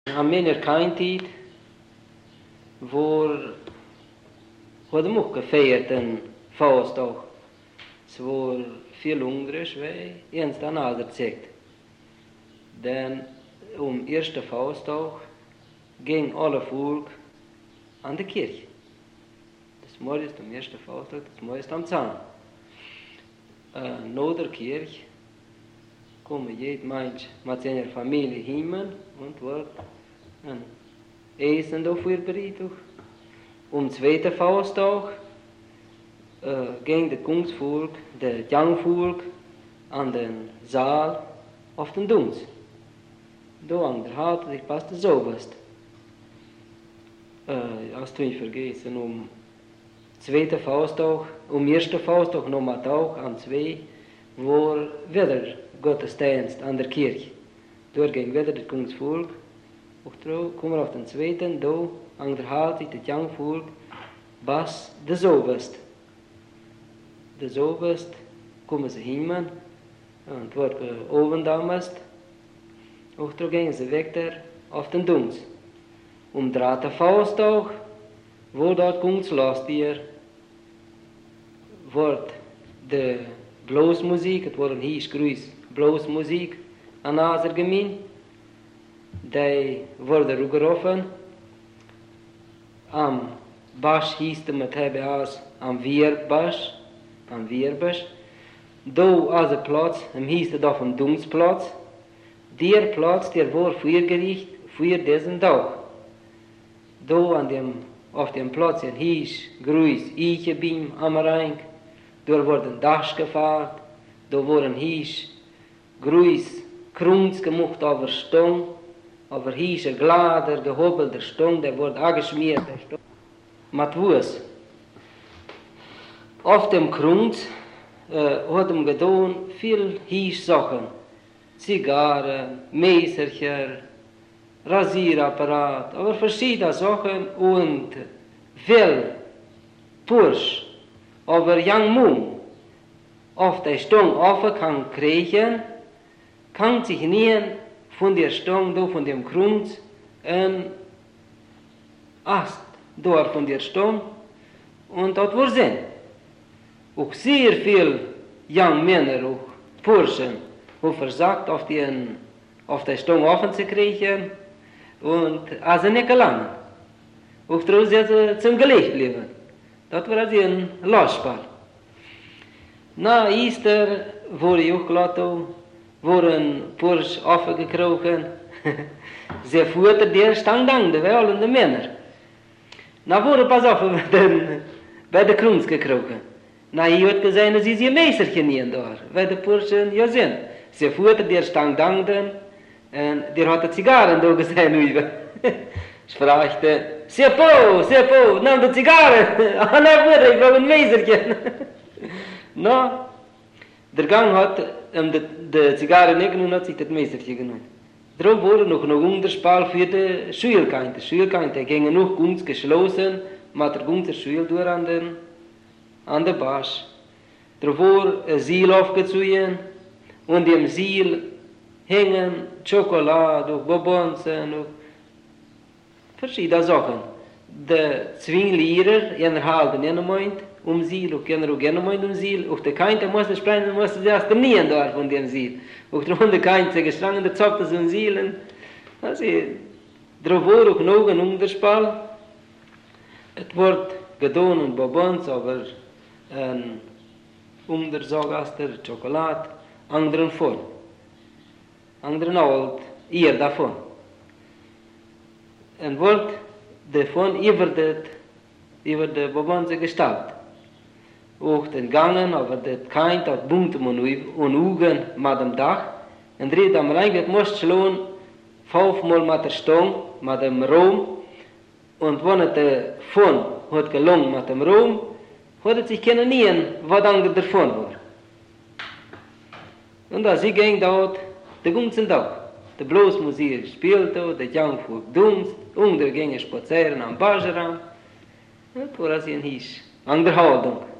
Am meiner kein tid worden ook gefeiert en Faustdag. Es war viel ungrisch, weil ens dann zeigt. Denn erste Faustdag ging alle Volk an die Kirche. Das morgens erste Faustdag, das morgens am Zahn. Nach der Kirche kommen jeder Mensch mit seiner Familie hin und wird ein Essen dafür bereitet. Zweite Faustdag ging das Kunstvolk, das Jungvolk an den Saal auf den Dunst. Da unterhalten sich fast das Oberst. Als du nicht vergessen, zweite Faustdag, erste Faustdag nochmal Tag, am 2, war wieder Gottesdienst an der Kirche. Dort ging wieder das Kunstvolk. Und dann kommen wir auf den zweiten, da unterhält sich das Jungvolk, was das Oberst. Das Oberst kommen sie hin und wird oben damals. Und dann gingen sie weg auf den Dunst. Dritte Faustag, wo dort Kunstlastier, wird die Bluesmusik, es wurde hier grüß Bluesmusik an unserer Gemeinde. Die wurde gerufen. Am Basch hieß es mit HBAs am Wierbasch. Da als der Platz, hieß es auf dem Dunstplatz. Der Platz, der war vorgerichtet für diesen Tag. Da auf dem Platz hieß Grüß Ichebim am Rhein. Da wurden Dasch gefahren. Da wurden hieß Grüß Krunz gemacht auf der Stong. Aber hieß glader, gehobelter Stong, der wurde angeschmiert. Mit was? Auf dem Krunz hat getan viel Sachen. Zigarren, Messerchen, Rasierapparat, aber verschiedene Sachen und viel Pursch, aber Young Moon auf der Stong offen kann kriegen, kann sich nie von der Stong, da von dem Krunz, ein Ast, dort von der Stong, und dort war Sinn. Auch sehr viel Young Männer, auch Purschen, haben versagt, auf der Stong offen zu kriegen, und also nicht gelangen. Auch darum sind sie zum Gelecht geblieben. Das war also ein Losspiel. Na Easter wurde ich auch gelassen, wurden Pursch offen gekrochen. Sie fuhrten der Stangdang, die alle Männer. Na wurde pass auf, bei der Krunz gekrochen. Na, ich hat gesehen, dass sie Messerchen nicht da, weil die Purschen ja sind. Sie fuhrten der Stangdang, und der hat die Zigarren da gesehen. Ich fragte, Sepo, nimm die Zigarre. Ah, na, Bruder, ich brauche ein Messerchen. Na, der Gang hat die Zigarre nicht genommen, hat sich das Messerchen genommen. Darum wurde noch ein Unterspiel für die Schulkind. Die Schulkind gingen noch ganz geschlossen, mit der ganzen Schule durch an der Basch. Da wurde ein Siel aufgezogen und im Siel hingen Schokolade, Bonbons und verschiedene Sachen. Die zwei Lehrer, einer halten einen Moment Siel, und einer auch einen Moment Siel. Und der Kind musste sprechen, musste erst nie da von dem Siel. Und der Hunde Kind sich gestrangen, der zockte so ein Siel. Also, da wurde auch noch ein Unterspiel. Es wird getan und Bonbons, aber der Saugaster, Schokolade, anderen vor. Anderen alt, ihr davon. Und wird davon über die Bonbons gestaltet. Auch den Gangen, aber das Kind hat bunt und Augen mit dem Dach. Und dreht am Rhein, muss schlagen, 5-mal mit der Stong, mit dem Rom. Und wenn es davon hat gelungen mit dem Rom, hat es sich können nähen, was andere davon war. Und als sie ging dort, den ganzen Tag, die Bluesmusik spielte, der Jungvolk Dunst, und der ging spazieren am Baschram. Das war also ein Unterhaltung.